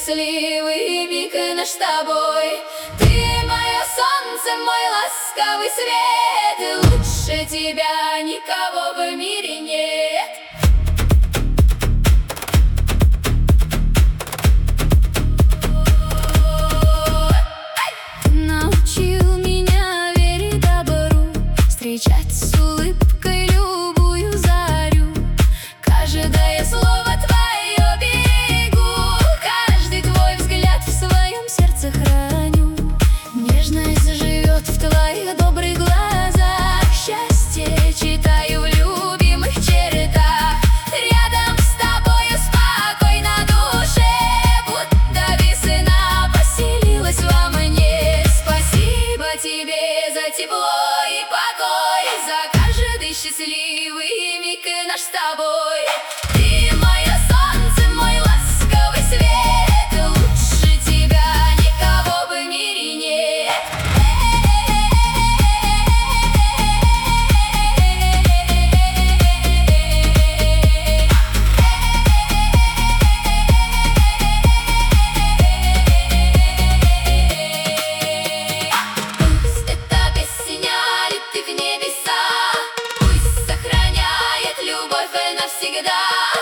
счастливый миг наш с тобой. Ты мое солнце, мой ласковый свет, лучше тебя никого в мире нет. Научил меня верить добру, встречать с улыбкой любую зарю. Каждое слово твое берегу, каждый твой взгляд в своем сердце храню. Нежность живет в твоих добрых глазах, счастье читаю в любимых чертах. Рядом с тобою спокойно душе, будто весна поселилась во мне. Спасибо тебе за тепло и покой, за каждый счастливый миг наш с тобой. Ты мое солнце, мой ласковый свет, лучше тебя никого в мире нет. Пусть эта песня летит в небеса, пусть сохраняет любовь навсегда.